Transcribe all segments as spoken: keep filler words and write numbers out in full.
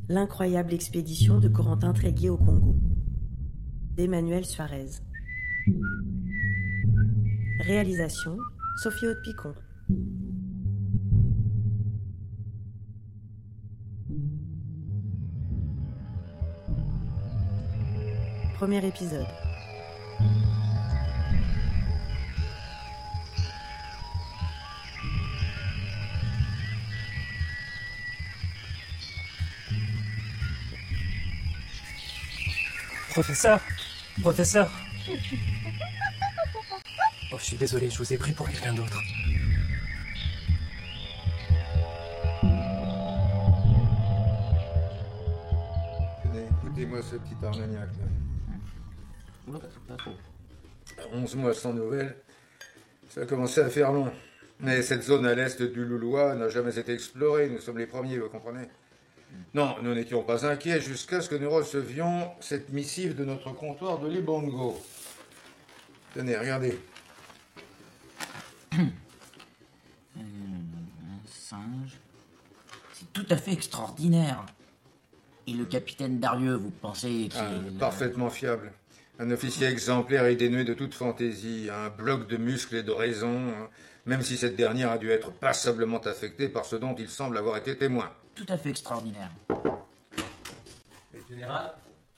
L'incroyable expédition de Corentin Tréguier au Congo, d'Emmanuel Suarez. Réalisation, Sophie Haute-Picon. Premier épisode. Professeur Professeur Oh, je suis désolé, je vous ai pris pour quelqu'un d'autre. Tenez, écoutez-moi ce petit Armagnac là. onze mois sans nouvelles, ça a commencé à faire long. Mais cette zone à l'est du Loulois n'a jamais été explorée, nous sommes les premiers, vous comprenez? Non, nous n'étions pas inquiets jusqu'à ce que nous recevions cette missive de notre comptoir de Libongo. Tenez, regardez. Euh, un singe. C'est tout à fait extraordinaire. Et le capitaine Darieux, vous pensez qu'il Ah, est... parfaitement fiable. Un officier exemplaire et dénué de toute fantaisie. Un bloc de muscles et de raison, même si cette dernière a dû être passablement affectée par ce dont il semble avoir été témoin. Tout à fait extraordinaire. Général,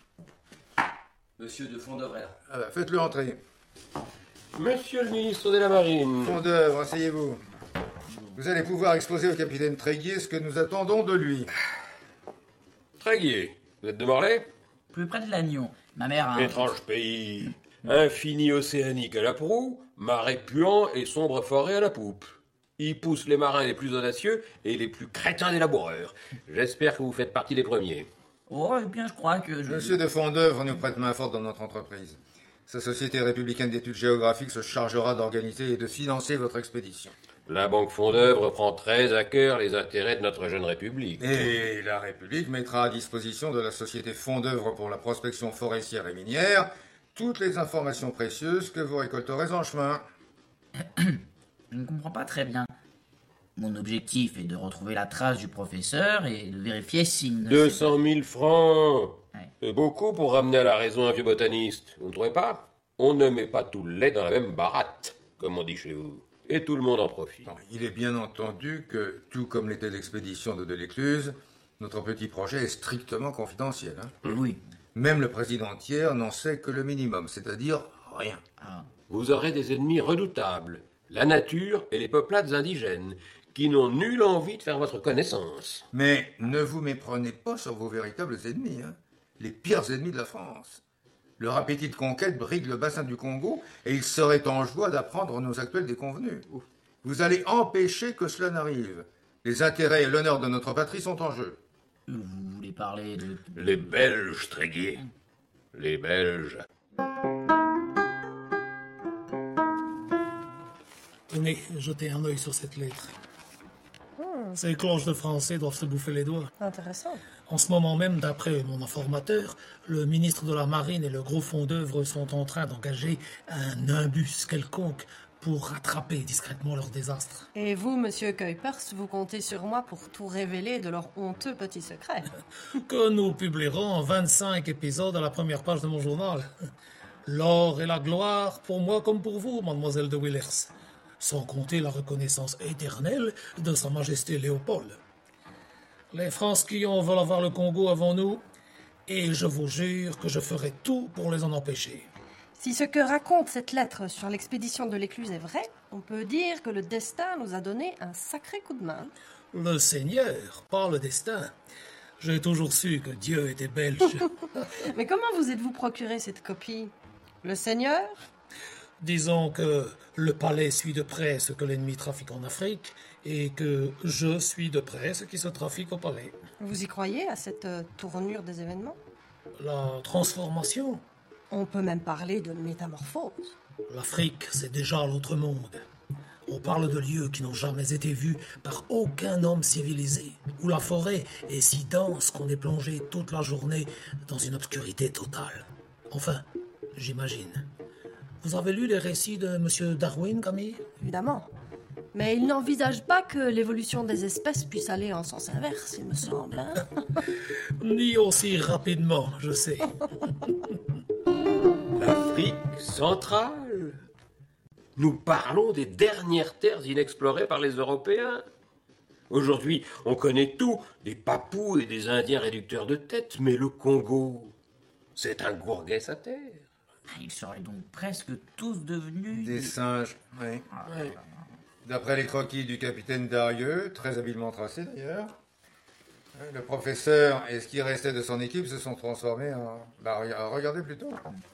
Monsieur de Fondœuvre est là. Ah bah, faites-le entrer. Monsieur le ministre de la Marine. Fondœuvre, asseyez-vous. Vous allez pouvoir exposer au capitaine Tréguier ce que nous attendons de lui. Tréguier, vous êtes de Morlaix? Plus près de Lannion. Ma mère a... Étrange pays. Infini océanique à la proue, marais puants et sombres forêts à la poupe. Il pousse les marins les plus audacieux et les plus crétins des laboureurs. J'espère que vous faites partie des premiers. Oh, eh bien, je crois que je... Monsieur de Fondœuvre nous prête main forte dans notre entreprise. Sa Société républicaine d'études géographiques se chargera d'organiser et de financer votre expédition. La Banque Fondœuvre prend très à cœur les intérêts de notre jeune République. Et la République mettra à disposition de la Société Fondœuvre pour la prospection forestière et minière toutes les informations précieuses que vous récolterez en chemin. Je ne comprends pas très bien. Mon objectif est de retrouver la trace du professeur et de vérifier s'il ne... deux s'est cent mille francs. Ouais. C'est beaucoup pour ramener à la raison un vieux botaniste. Vous ne trouvez pas? On ne met pas tout le lait dans la même baratte, comme on dit chez vous. Et tout le monde en profite. Bon, il est bien entendu que, tout comme l'était l'expédition de Delescluze, notre petit projet est strictement confidentiel. Hein. pas- Oui. Même le président Thiers n'en sait que le minimum, c'est-à-dire rien. Ah. Vous aurez des ennemis redoutables, la nature et les peuplades indigènes, qui n'ont nulle envie de faire votre connaissance. Mais ne vous méprenez pas sur vos véritables ennemis, hein. Les pires ennemis de la France. Leur appétit de conquête brigue le bassin du Congo et ils seraient en joie d'apprendre nos actuels déconvenus. Vous allez empêcher que cela n'arrive. Les intérêts et l'honneur de notre patrie sont en jeu. Vous voulez parler de... Les Belges, Tréguier. Les Belges. Tenez, jetez un œil sur cette lettre. Ces cloches de français doivent se bouffer les doigts. Intéressant. En ce moment même, d'après mon informateur, le ministre de la Marine et le gros Fondœuvre sont en train d'engager un nimbus quelconque pour rattraper discrètement leur désastre. Et vous, monsieur Kuipers, vous comptez sur moi pour tout révéler de leur honteux petit secret. Que nous publierons en vingt-cinq épisodes à la première page de mon journal. L'or et la gloire, pour moi comme pour vous, mademoiselle de Willers. Sans compter la reconnaissance éternelle de Sa Majesté Léopold. Les Francs-Quillons veulent avoir le Congo avant nous, et je vous jure que je ferai tout pour les en empêcher. Si ce que raconte cette lettre sur l'expédition de l'Écluse est vrai, on peut dire que le destin nous a donné un sacré coup de main. Le Seigneur, pas le destin. J'ai toujours su que Dieu était belge. Mais comment vous êtes-vous procuré cette copie? Le Seigneur? Disons que le palais suit de près ce que l'ennemi trafique en Afrique, et que je suis de près ce qui se trafique au palais. Vous y croyez à cette euh, tournure des événements? La transformation. On peut même parler de métamorphose. L'Afrique, c'est déjà l'autre monde. On parle de lieux qui n'ont jamais été vus par aucun homme civilisé, où la forêt est si dense qu'on est plongé toute la journée dans une obscurité totale. Enfin, j'imagine. Vous avez lu les récits de M. Darwin, Camille? Évidemment. Mais il n'envisage pas que l'évolution des espèces puisse aller en sens inverse, il me semble. Hein. Ni aussi rapidement, je sais. L'Afrique centrale. Nous parlons des dernières terres inexplorées par les Européens. Aujourd'hui, on connaît tout, des Papous et des Indiens réducteurs de tête, mais le Congo, c'est un gourguet à terre. Ils seraient donc presque tous devenus... Des singes, oui. Oui. D'après les croquis du capitaine Darieux, très habilement tracés d'ailleurs, le professeur et ce qui restait de son équipe se sont transformés en... Bah, regardez plutôt.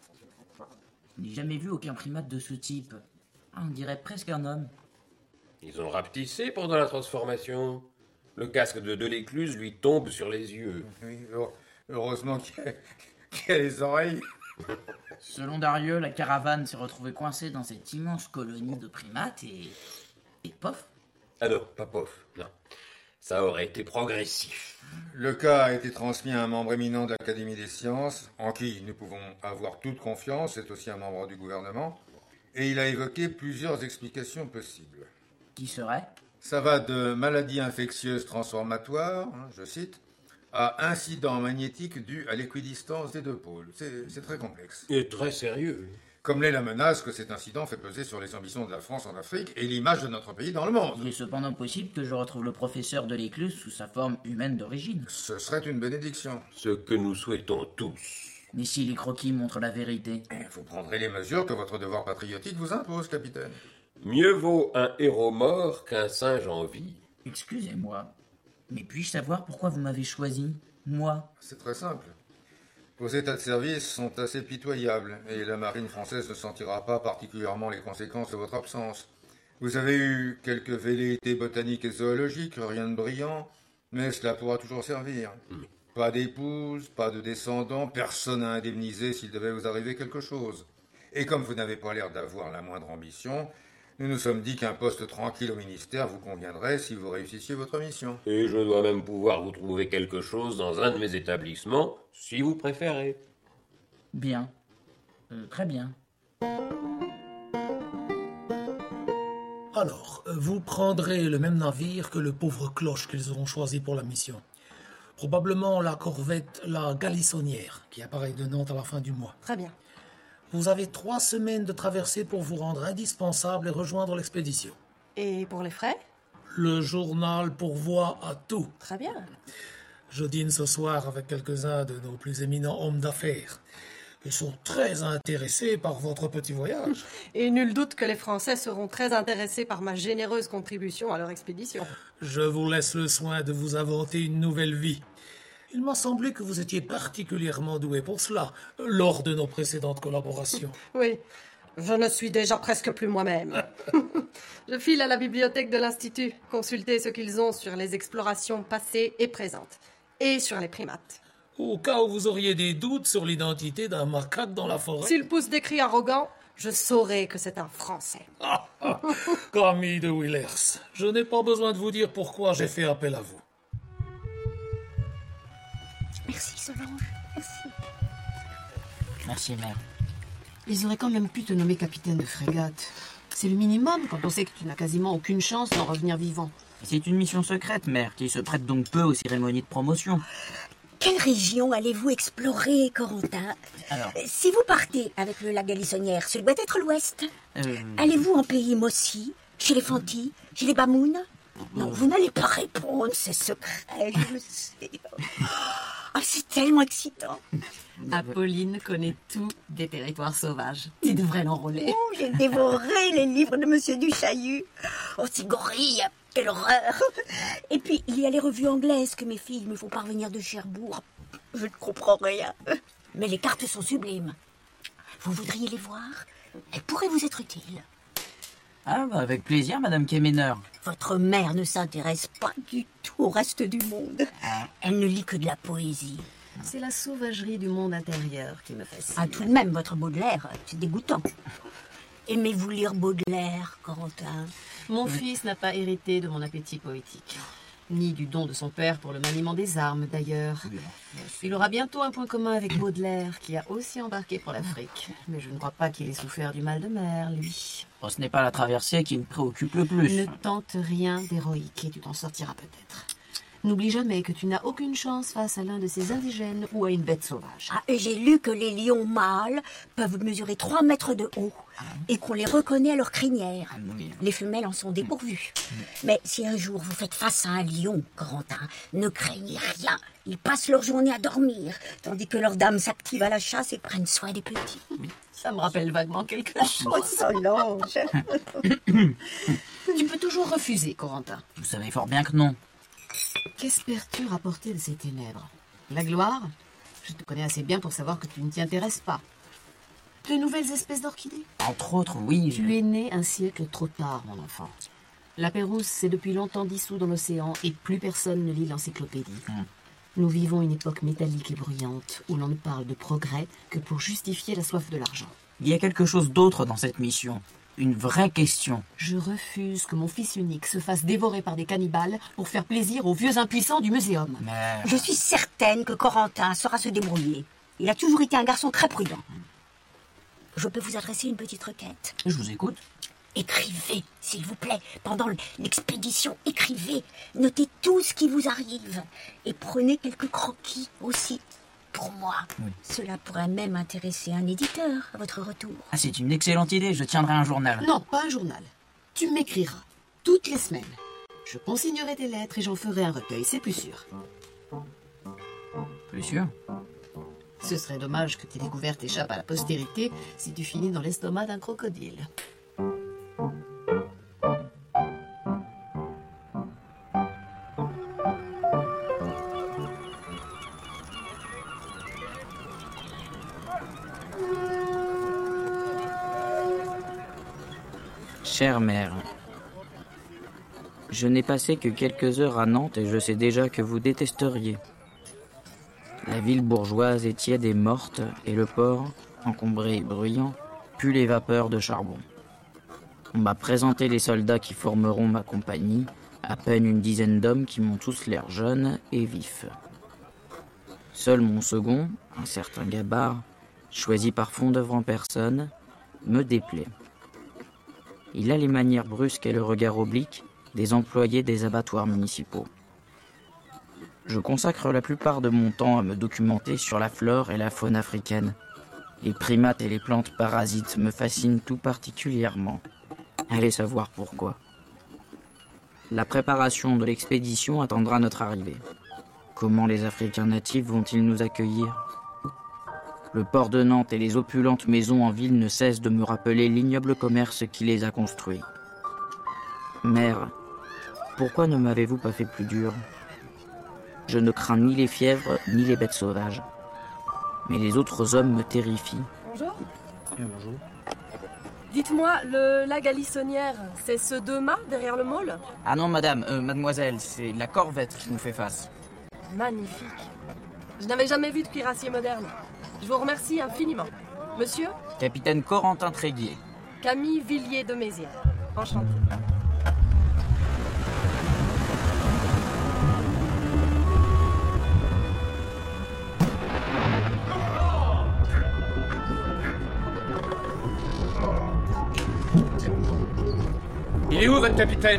Je n'ai jamais vu aucun primate de ce type. On dirait presque un homme. Ils ont rapetissé pendant la transformation. Le casque de Delécluze lui tombe sur les yeux. Oui, heureusement qu'il y a, qu'il y a les oreilles. Selon Darieux, la caravane s'est retrouvée coincée dans cette immense colonie de primates et... et pof. Ah non, pas pof, non. Ça aurait été progressif. Le cas a été transmis à un membre éminent de l'Académie des sciences, en qui nous pouvons avoir toute confiance, c'est aussi un membre du gouvernement, et il a évoqué plusieurs explications possibles. Qui serait ? Ça va de maladies infectieuses transformatoires, hein, je cite, à incidents magnétiques dus à l'équidistance des deux pôles. C'est, c'est très complexe. Et très sérieux. Comme l'est la menace que cet incident fait peser sur les ambitions de la France en Afrique et l'image de notre pays dans le monde. Il est cependant possible que je retrouve le professeur Delécluze sous sa forme humaine d'origine. Ce serait une bénédiction. Ce que nous souhaitons tous. Mais si les croquis montrent la vérité ? Vous prendrez les mesures que votre devoir patriotique vous impose, capitaine. Mieux vaut un héros mort qu'un singe en vie. Excusez-moi, mais puis-je savoir pourquoi vous m'avez choisi, moi ? C'est très simple. Vos états de service sont assez pitoyables, et la marine française ne sentira pas particulièrement les conséquences de votre absence. Vous avez eu quelques velléités botaniques et zoologiques, rien de brillant, mais cela pourra toujours servir. Mmh. Pas d'épouse, pas de descendants, personne à indemniser s'il devait vous arriver quelque chose. Et comme vous n'avez pas l'air d'avoir la moindre ambition, nous nous sommes dit qu'un poste tranquille au ministère vous conviendrait si vous réussissiez votre mission. Et je dois même pouvoir vous trouver quelque chose dans un de mes établissements, si vous préférez. Bien. Euh, très bien. Alors, vous prendrez le même navire que le pauvre cloche qu'ils auront choisi pour la mission. Probablement la corvette La Galissonnière, qui apparaît de Nantes à la fin du mois. Très bien. Vous avez trois semaines de traversée pour vous rendre indispensable et rejoindre l'expédition. Et pour les frais ? Le journal pourvoit à tout. Très bien. Je dîne ce soir avec quelques-uns de nos plus éminents hommes d'affaires. Ils sont très intéressés par votre petit voyage. Et nul doute que les Français seront très intéressés par ma généreuse contribution à leur expédition. Je vous laisse le soin de vous inventer une nouvelle vie. Il m'a semblé que vous étiez particulièrement doué pour cela, lors de nos précédentes collaborations. Oui, je ne suis déjà presque plus moi-même. Je file à la bibliothèque de l'Institut, consulter ce qu'ils ont sur les explorations passées et présentes, et sur les primates. Au cas où vous auriez des doutes sur l'identité d'un macaque dans la forêt... S'il pousse des cris arrogants, je saurai que c'est un Français. Ah, ah, Camille de Willers, je n'ai pas besoin de vous dire pourquoi j'ai fait appel à vous. Merci Solange, merci. Merci, mère. Ils auraient quand même pu te nommer capitaine de frégate. C'est le minimum quand on sait que tu n'as quasiment aucune chance d'en revenir vivant. C'est une mission secrète, mère, qui se prête donc peu aux cérémonies de promotion. Quelle région allez-vous explorer, Corentin ? Alors, Si vous partez avec le lac Galissonnière, ce doit être l'ouest. euh... Allez-vous en pays Mossi, chez les Fanti, chez les Bamounes ? Non, vous n'allez pas répondre, c'est secret, je le sais. Ah, c'est tellement excitant. Apolline connaît tout des territoires sauvages. Tu devrais l'enrôler. Oh, j'ai dévoré les livres de Monsieur Duchaillu. Oh, ces gorilles, quelle horreur. Et puis, il y a les revues anglaises que mes filles me font parvenir de Cherbourg. Je ne comprends rien. Mais les cartes sont sublimes. Vous voudriez les voir ? Elles pourraient vous être utiles. Ah, bah, avec plaisir, Madame Kemener. Votre mère ne s'intéresse pas du tout au reste du monde. Elle ne lit que de la poésie. C'est la sauvagerie du monde intérieur qui me fascine. Ah, tout de même, votre Baudelaire, c'est dégoûtant. Aimez-vous lire Baudelaire, Corentin ? Mon fils n'a pas hérité de mon appétit poétique. Ni du don de son père pour le maniement des armes, d'ailleurs. Il aura bientôt un point commun avec Baudelaire, qui a aussi embarqué pour l'Afrique. Mais je ne crois pas qu'il ait souffert du mal de mer, lui. Oh, ce n'est pas la traversée qui me préoccupe le plus. Ne tente rien d'héroïque et tu t'en sortiras peut-être. N'oublie jamais que tu n'as aucune chance face à l'un de ces indigènes ou à une bête sauvage. Ah, et j'ai lu que les lions mâles peuvent mesurer trois mètres de haut et qu'on les reconnaît à leur crinière. Les femelles en sont dépourvues. Mais si un jour vous faites face à un lion, Corentin, ne craignez rien. Ils passent leur journée à dormir, tandis que leurs dames s'activent à la chasse et prennent soin des petits. Ça me rappelle vaguement quelque chose. Oh, Solange. Tu peux toujours refuser, Corentin. Vous savez fort bien que non. Qu'espères-tu rapporter de ces ténèbres? La gloire? Je te connais assez bien pour savoir que tu ne t'y intéresses pas. De nouvelles espèces d'orchidées? Entre autres, oui. Je... Tu es né un siècle trop tard, mon enfant. La Pérouse s'est depuis longtemps dissous dans l'océan et plus personne ne lit l'encyclopédie. Hum. Nous vivons une époque métallique et bruyante où l'on ne parle de progrès que pour justifier la soif de l'argent. Il y a quelque chose d'autre dans cette mission. Une vraie question. Je refuse que mon fils unique se fasse dévorer par des cannibales pour faire plaisir aux vieux impuissants du muséum. Mais... Je suis certaine que Corentin saura se débrouiller. Il a toujours été un garçon très prudent. Je peux vous adresser une petite requête. Je vous écoute. Écrivez, s'il vous plaît. Pendant l'expédition, écrivez. Notez tout ce qui vous arrive. Et prenez quelques croquis aussi. Pour moi, oui. Cela pourrait même intéresser un éditeur à votre retour. Ah, c'est une excellente idée, je tiendrai un journal. Non, pas un journal. Tu m'écriras, toutes les semaines. Je consignerai tes lettres et j'en ferai un recueil, c'est plus sûr. Plus sûr? Ce serait dommage que tes découvertes échappent à la postérité si tu finis dans l'estomac d'un crocodile. Chère mère, je n'ai passé que quelques heures à Nantes et je sais déjà que vous détesteriez. La ville bourgeoise est tiède et morte et le port, encombré et bruyant, pue les vapeurs de charbon. On m'a présenté les soldats qui formeront ma compagnie, à peine une dizaine d'hommes qui m'ont tous l'air jeunes et vifs. Seul mon second, un certain Gabard, choisi par fond d'œuvre en personne, me déplaît. Il a les manières brusques et le regard oblique des employés des abattoirs municipaux. Je consacre la plupart de mon temps à me documenter sur la flore et la faune africaine. Les primates et les plantes parasites me fascinent tout particulièrement. Allez savoir pourquoi. La préparation de l'expédition attendra notre arrivée. Comment les Africains natifs vont-ils nous accueillir ? Le port de Nantes et les opulentes maisons en ville ne cessent de me rappeler l'ignoble commerce qui les a construits. Mère, pourquoi ne m'avez-vous pas fait plus dur ? Je ne crains ni les fièvres, ni les bêtes sauvages. Mais les autres hommes me terrifient. Bonjour. Oui, bonjour. Dites-moi, le lac Galissonnière, c'est ce deux mâts derrière le môle ? Ah non, madame, euh, mademoiselle, c'est la corvette qui nous fait face. Magnifique. Je n'avais jamais vu de cuirassier moderne. Je vous remercie infiniment. Monsieur ? Capitaine Corentin Tréguier. Camille Villiers de Mézières. Enchanté. Il est où, votre capitaine?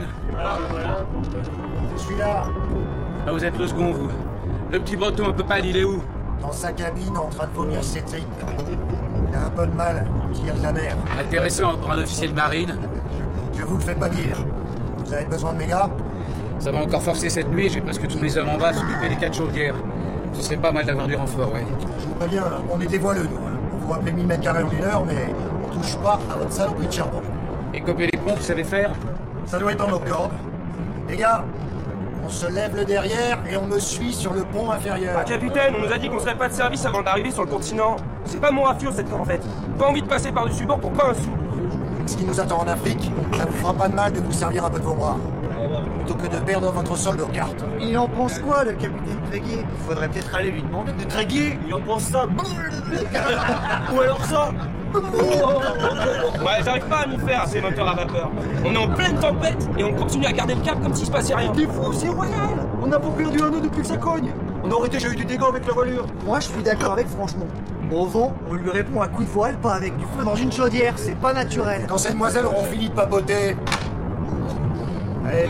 Je suis là. Ah, vous êtes le second, vous. Le petit breton un peu pâle, il est où? Dans sa cabine, en train de vomir ses tripes. Il a un peu de mal, tire de la mer. Intéressant pour un officier de marine. Je vous le fais pas dire. Vous avez besoin de mes gars? Ça va encore forcer cette nuit, j'ai presque tous mes hommes en bas s'occuper des quatre chaudières. Ce serait pas mal d'avoir du renfort, ouais. Je vous préviens, on est des voileux, nous. Hein. On vous rappelez mille mètres carrés en une heure, mais on touche pas à votre saloperie de charbon. Et copier les pompes, vous savez faire? Ça doit être dans nos cordes. Les gars, on se lève le derrière et on me suit sur le pont inférieur. Ah, capitaine, on nous a dit qu'on serait pas de service avant d'arriver sur le continent. C'est pas mon rafio, cette corvette. Pas envie de passer par-dessus bord pour pas un sou. Ce qui nous attend en Afrique, ça vous fera pas de mal de vous servir un peu de vos bras. Plutôt que de perdre votre solde aux cartes. Il en pense quoi, le capitaine Tréguier? Il faudrait peut-être aller lui demander de Tréguier. Il en pense ça. Ou alors ça. Ouais, j'arrive pas à m'y faire à ces moteurs à vapeur. On est en pleine tempête et on continue à garder le cap comme s'il se passait rien. T'es fou, c'est royal. On n'a pas perdu un nœud depuis que ça cogne. On aurait déjà eu du dégât avec la voilure. Moi, je suis d'accord avec franchement. Au vent, on lui répond à coups de voile, pas avec du feu dans une chaudière. C'est pas naturel. Quand ces demoiselles auront fini de papoter. Allez.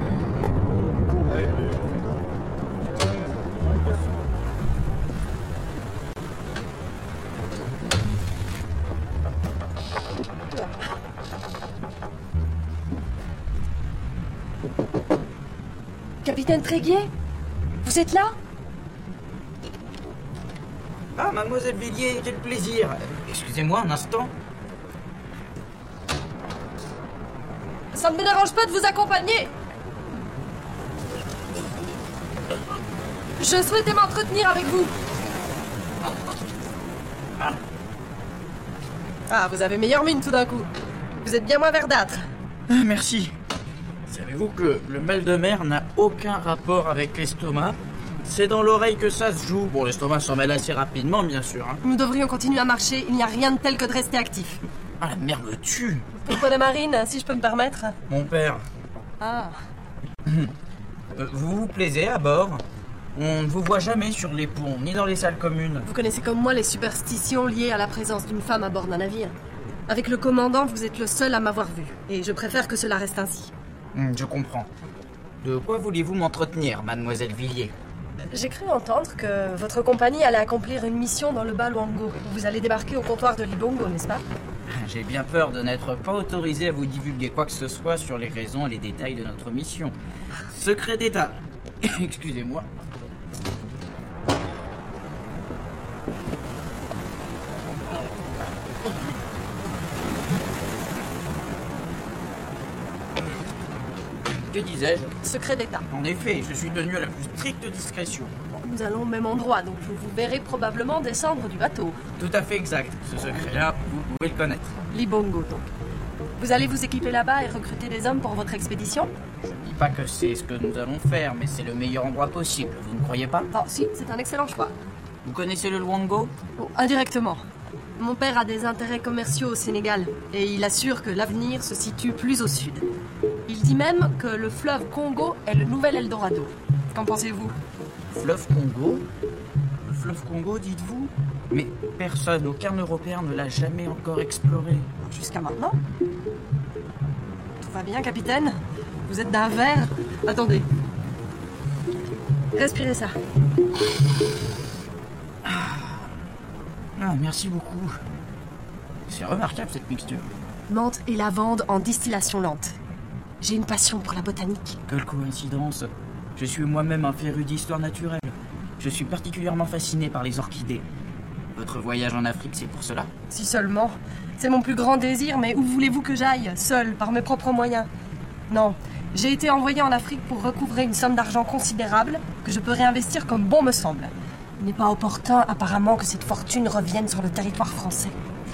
Capitaine Tréguier, vous êtes là? Ah, mademoiselle Villiers, quel plaisir. Excusez-moi un instant. Ça ne me dérange pas de vous accompagner. Je souhaitais m'entretenir avec vous. Ah, vous avez meilleure mine tout d'un coup. Vous êtes bien moins verdâtre. Ah, merci. Savez-vous que le mal de mer n'a aucun rapport avec l'estomac? C'est dans l'oreille que ça se joue. Bon, l'estomac s'en mêle assez rapidement, bien sûr. Hein. Nous devrions continuer à marcher. Il n'y a rien de tel que de rester actif. Ah, la mer me tue. Pourquoi la marine, si je peux me permettre? Mon père. Ah. Euh, vous vous plaisez à bord? On ne vous voit jamais sur les ponts, ni dans les salles communes. Vous connaissez comme moi les superstitions liées à la présence d'une femme à bord d'un navire. Avec le commandant, vous êtes le seul à m'avoir vu. Et je préfère que cela reste ainsi. Hum, je comprends. De quoi voulez-vous m'entretenir, mademoiselle Villiers? J'ai cru entendre que votre compagnie allait accomplir une mission dans le bas Luango. Vous allez débarquer au comptoir de Libongo, n'est-ce pas? J'ai bien peur de n'être pas autorisé à vous divulguer quoi que ce soit sur les raisons et les détails de notre mission. Secret d'État. Excusez-moi. Que disais-je? Secret d'État. En effet, je suis tenu à la plus stricte discrétion. Nous allons au même endroit, donc vous vous verrez probablement descendre du bateau. Tout à fait exact. Ce secret-là, vous pouvez le connaître. Libongo, donc. Vous allez vous équiper là-bas et recruter des hommes pour votre expédition? Je ne dis pas que c'est ce que nous allons faire, mais c'est le meilleur endroit possible, vous ne croyez pas? Ah si, c'est un excellent choix. Vous connaissez le Luango? Oh, indirectement. Mon père a des intérêts commerciaux au Sénégal, et il assure que l'avenir se situe plus au sud. Il dit même que le fleuve Congo est le nouvel Eldorado. Qu'en pensez-vous? Fleuve Congo? Le fleuve Congo, dites-vous? Mais personne, aucun Européen ne l'a jamais encore exploré. Jusqu'à maintenant? Tout va bien, capitaine? Vous êtes d'un verre? Attendez. Respirez ça. Ah, merci beaucoup. C'est remarquable, cette mixture. Menthe et lavande en distillation lente. J'ai une passion pour la botanique. Quelle coïncidence. Je suis moi-même un féru d'histoire naturelle. Je suis particulièrement fasciné par les orchidées. Votre voyage en Afrique, c'est pour cela? Si seulement. C'est mon plus grand désir, mais où voulez-vous que j'aille, seul, par mes propres moyens? Non, j'ai été envoyé en Afrique pour recouvrer une somme d'argent considérable que je peux réinvestir comme bon me semble. Il n'est pas opportun, apparemment, que cette fortune revienne sur le territoire français.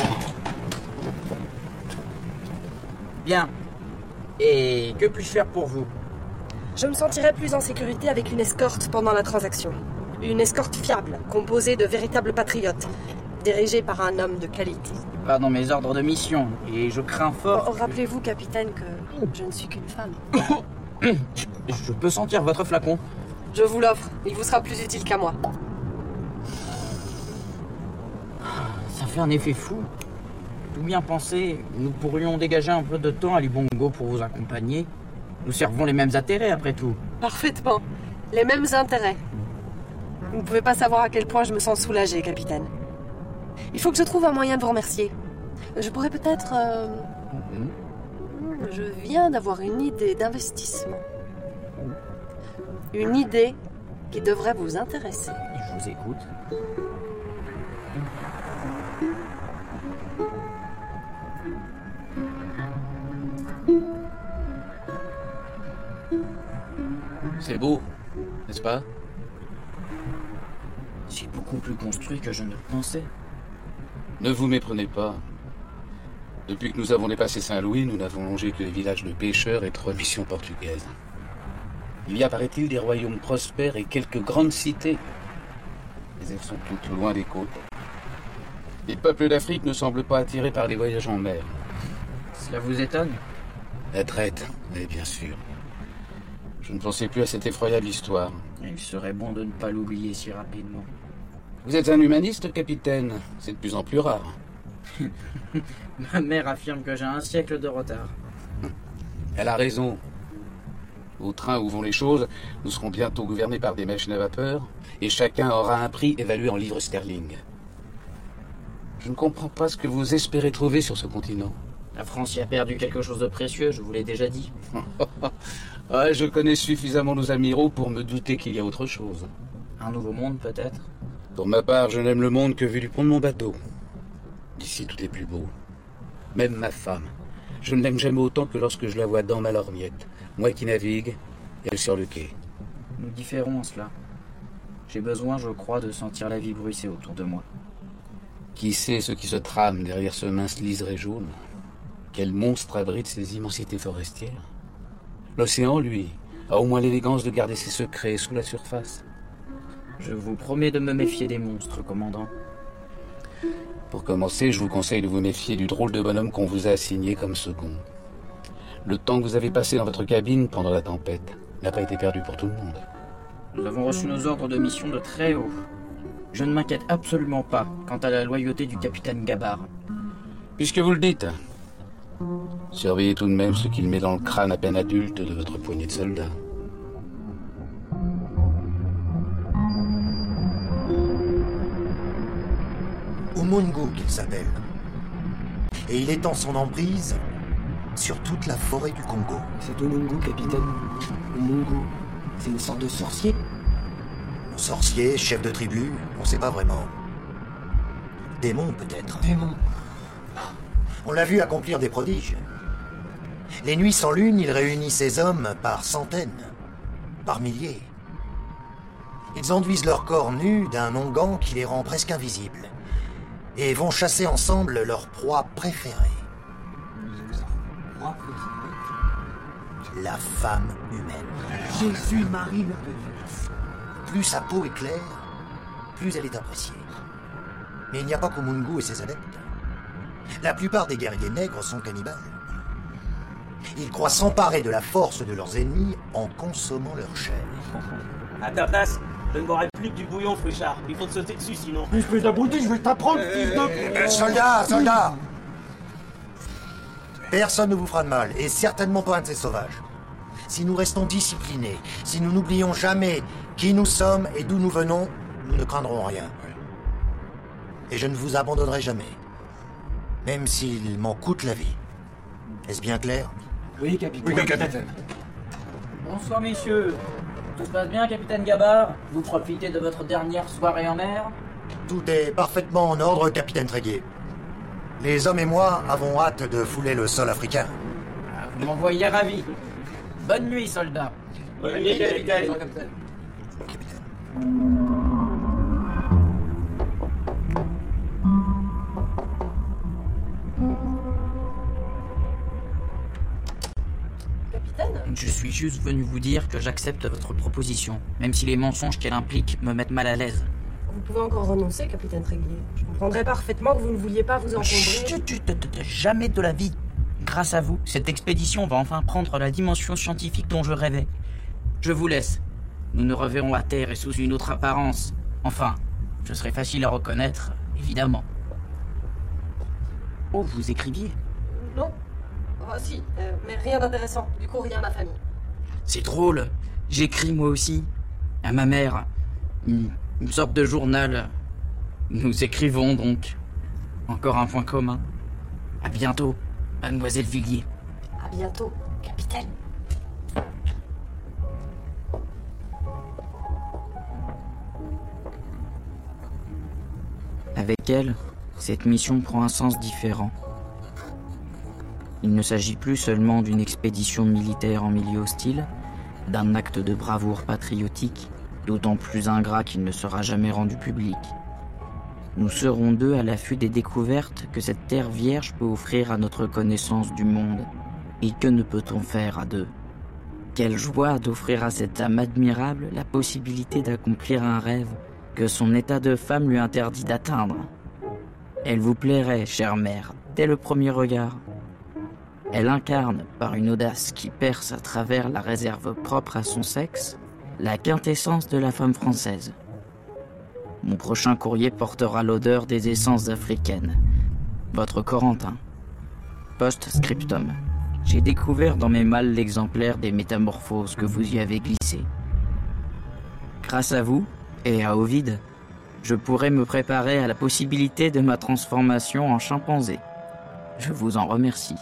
Bien. Et que puis-je faire pour vous? Je me sentirais plus en sécurité avec une escorte pendant la transaction. Une escorte fiable, composée de véritables patriotes, dirigée par un homme de qualité. Pas dans mes ordres de mission, et je crains fort... Oh, rappelez-vous, capitaine, que je ne suis qu'une femme. Je peux sentir votre flacon. Je vous l'offre, il vous sera plus utile qu'à moi. Ça fait un effet fou. Tout bien pensé, nous pourrions dégager un peu de temps à Libongo pour vous accompagner. Nous servons les mêmes intérêts, après tout. Parfaitement. Les mêmes intérêts. Vous ne pouvez pas savoir à quel point je me sens soulagée, capitaine. Il faut que je trouve un moyen de vous remercier. Je pourrais peut-être... Euh... Mm-hmm. Je viens d'avoir une idée d'investissement. Une idée qui devrait vous intéresser. Je vous écoute. C'est beau, n'est-ce pas? C'est beaucoup plus construit que je ne le pensais. Ne vous méprenez pas. Depuis que nous avons dépassé Saint-Louis, nous n'avons longé que les villages de pêcheurs et trois missions portugaises. Il y a, paraît-il, des royaumes prospères et quelques grandes cités. Mais elles sont toutes loin des côtes. Les peuples d'Afrique ne semblent pas attirés par les voyages en mer. Cela vous étonne? La traite, oui, bien sûr. Je ne pensais plus à cette effroyable histoire. Il serait bon de ne pas l'oublier si rapidement. Vous êtes un humaniste, capitaine. C'est de plus en plus rare. Ma mère affirme que j'ai un siècle de retard. Elle a raison. Au train où vont les choses, nous serons bientôt gouvernés par des machines à vapeur, et chacun aura un prix évalué en livres sterling. Je ne comprends pas ce que vous espérez trouver sur ce continent. La France y a perdu quelque chose de précieux, je vous l'ai déjà dit. Ouais, je connais suffisamment nos amiraux pour me douter qu'il y a autre chose. Un nouveau monde, peut-être? Pour ma part, je n'aime le monde que vu du pont de mon bateau. D'ici, tout est plus beau. Même ma femme. Je ne l'aime jamais autant que lorsque je la vois dans ma lorgnette. Moi qui navigue, elle sur le quai. Nous différons en cela. J'ai besoin, je crois, de sentir la vie bruisser autour de moi. Qui sait ce qui se trame derrière ce mince liseré jaune? Quel monstre abrite ces immensités forestières? L'océan, lui, a au moins l'élégance de garder ses secrets sous la surface. Je vous promets de me méfier des monstres, commandant. Pour commencer, je vous conseille de vous méfier du drôle de bonhomme qu'on vous a assigné comme second. Le temps que vous avez passé dans votre cabine pendant la tempête n'a pas été perdu pour tout le monde. Nous avons reçu nos ordres de mission de très haut. Je ne m'inquiète absolument pas quant à la loyauté du capitaine Gabard. Puisque vous le dites, surveillez tout de même ce qu'il met dans le crâne à peine adulte de votre poignée de soldats. Umungu qu'il s'appelle. Et il étend son emprise sur toute la forêt du Congo. C'est Umungu, capitaine. Umungu, c'est une sorte de sorcier? Sorcier, chef de tribu, on sait pas vraiment. Démon peut-être. Démon. On l'a vu accomplir des prodiges. Les nuits sans lune, il réunit ses hommes par centaines, par milliers. Ils enduisent leur corps nus d'un onguent qui les rend presque invisibles, et vont chasser ensemble leur proie préférée. La femme humaine. Jésus-Marie. Plus sa peau est claire, plus elle est appréciée. Mais il n'y a pas qu'Umungu et ses adeptes. La plupart des guerriers nègres sont cannibales. Ils croient s'emparer de la force de leurs ennemis en consommant leur chair. À ta place, je ne boirai plus que du bouillon, Fléchard. Il faut te sauter dessus sinon. Espèce d'abruti, je vais t'apprendre, fils de... Euh, soldats, soldats! Personne ne vous fera de mal, et certainement pas un de ces sauvages. Si nous restons disciplinés, si nous n'oublions jamais qui nous sommes et d'où nous venons, nous ne craindrons rien. Et je ne vous abandonnerai jamais. Même s'il m'en coûte la vie. Est-ce bien clair? Oui, capitaine. Oui, capitaine. Bonsoir, messieurs. Tout se passe bien, capitaine Gabard? Vous profitez de votre dernière soirée en mer? Tout est parfaitement en ordre, capitaine Tréguier. Les hommes et moi avons hâte de fouler le sol africain. Vous m'envoyez ravi. Bonne nuit, soldats. Bonne nuit, capitaine. Je suis juste venu vous dire que j'accepte votre proposition, même si les mensonges qu'elle implique me mettent mal à l'aise. Vous pouvez encore renoncer, capitaine Tréguier. Je comprendrais parfaitement que vous ne vouliez pas vous encombrer... Chut, chut, chut, jamais de la vie. Grâce à vous, cette expédition va enfin prendre la dimension scientifique dont je rêvais. Je vous laisse. Nous nous reverrons à terre et sous une autre apparence. Enfin, je serai facile à reconnaître, évidemment. Oh, vous écriviez? Non. Ah si, euh, mais rien d'intéressant. Du coup, rien à ma famille. C'est drôle. J'écris moi aussi. À ma mère. Une, une sorte de journal. Nous écrivons donc. Encore un point commun. À bientôt, mademoiselle Villiers. À bientôt, capitaine. Avec elle, cette mission prend un sens différent. Il ne s'agit plus seulement d'une expédition militaire en milieu hostile, d'un acte de bravoure patriotique, d'autant plus ingrat qu'il ne sera jamais rendu public. Nous serons deux à l'affût des découvertes que cette terre vierge peut offrir à notre connaissance du monde. Et que ne peut-on faire à deux? Quelle joie d'offrir à cette âme admirable la possibilité d'accomplir un rêve que son état de femme lui interdit d'atteindre. Elle vous plairait, chère mère, dès le premier regard. Elle incarne, par une audace qui perce à travers la réserve propre à son sexe, la quintessence de la femme française. Mon prochain courrier portera l'odeur des essences africaines. Votre Corentin. Post-scriptum. J'ai découvert dans mes malles l'exemplaire des métamorphoses que vous y avez glissé. Grâce à vous, et à Ovide, je pourrai me préparer à la possibilité de ma transformation en chimpanzé. Je vous en remercie.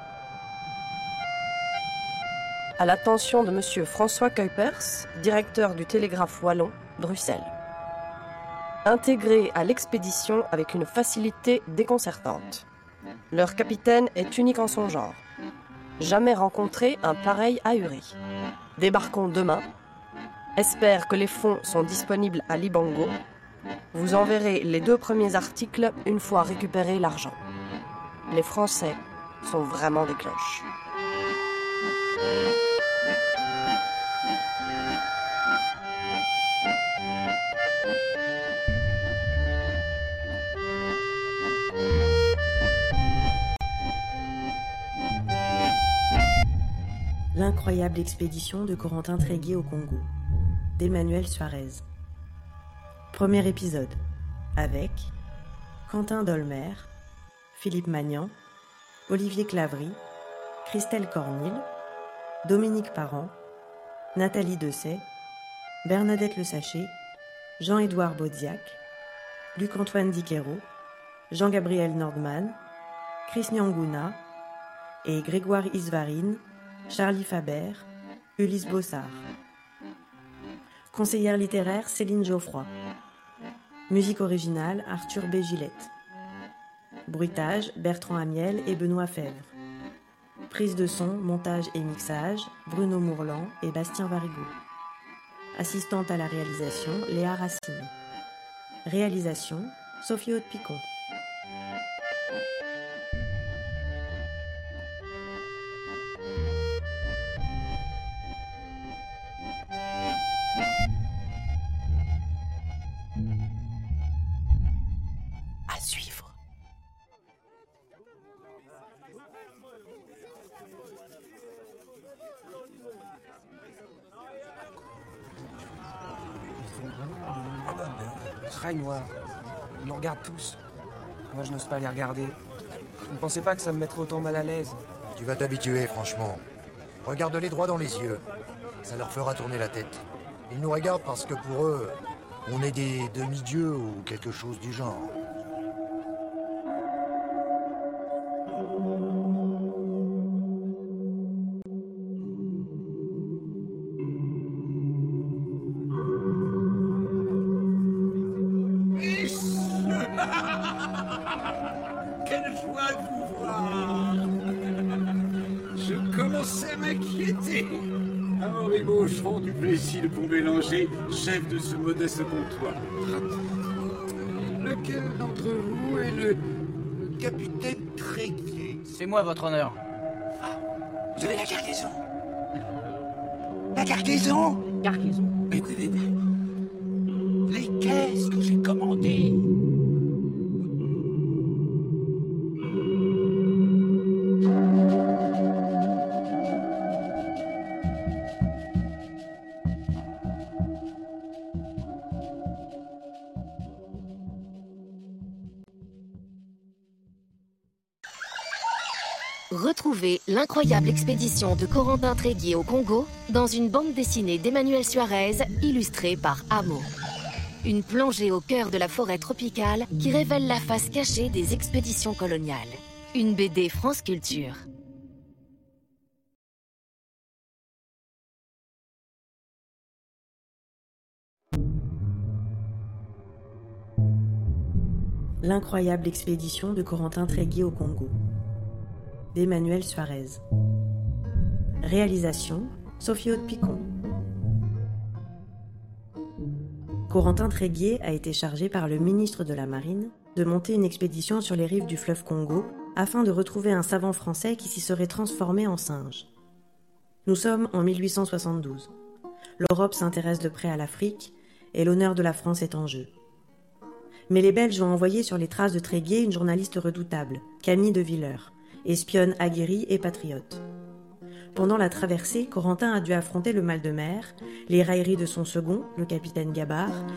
À l'attention de Monsieur François Kuipers, directeur du Télégraphe Wallon, Bruxelles. Intégré à l'expédition avec une facilité déconcertante. Leur capitaine est unique en son genre. Jamais rencontré un pareil ahuri. Débarquons demain. Espère que les fonds sont disponibles à Libango. Vous enverrez les deux premiers articles une fois récupéré l'argent. Les Français sont vraiment des cloches. L'incroyable expédition de Corentin Tréguier au Congo, d'Emmanuel Suarez. Premier épisode, avec Quentin Dolmer, Philippe Magnan, Olivier Clavry, Christelle Cornille, Dominique Parent, Nathalie Dessay, Bernadette Le Sachet, Jean-Édouard Baudiac, Luc-Antoine Diquero, Jean-Gabriel Nordman, Chris Nyanguna et Grégoire Isvarine, Charlie Faber, Ulysse Bossard. Conseillère littéraire Céline Geoffroy. Musique originale Arthur B. Gillette. Bruitage Bertrand Amiel et Benoît Fèvre. Prise de son, montage et mixage Bruno Mourlan et Bastien Varigo. Assistante à la réalisation Léa Racine. Réalisation Sophie Haute-Picon. Rail noir. Ils nous regardent tous. Moi, je n'ose pas les regarder. Je ne pensais pas que ça me mettrait autant mal à l'aise. Tu vas t'habituer, franchement. Regarde-les droit dans les yeux. Ça leur fera tourner la tête. Ils nous regardent parce que pour eux, on est des demi-dieux ou quelque chose du genre. Quelle joie de vous voir! Je commençais à m'inquiéter. Amaury Beaucheron du Plessis de Pont-Bélanger, chef de ce modeste comptoir. Lequel d'entre vous est le, le capitaine Tréguier? C'est moi, votre honneur. Ah, vous avez la cargaison? La cargaison? Cargaison. Mais oui, mais, mais. Les caisses que j'ai commandées. Retrouvez l'incroyable expédition de Corentin Tréguier au Congo dans une bande dessinée d'Emmanuel Suarez, illustrée par Amo. Une plongée au cœur de la forêt tropicale qui révèle la face cachée des expéditions coloniales. Une B D France Culture. L'incroyable expédition de Corentin Tréguier au Congo, d'Emmanuel Suarez. Réalisation Sophie Haute-Picon. Corentin Tréguier a été chargé par le ministre de la Marine de monter une expédition sur les rives du fleuve Congo afin de retrouver un savant français qui s'y serait transformé en singe. Nous sommes en mille huit cent soixante-douze. L'Europe s'intéresse de près à l'Afrique et l'honneur de la France est en jeu. Mais les Belges ont envoyé sur les traces de Tréguier une journaliste redoutable, Camille de Villers, espionne aguerrie et patriote. Pendant la traversée, Corentin a dû affronter le mal de mer, les railleries de son second, le capitaine Gabard,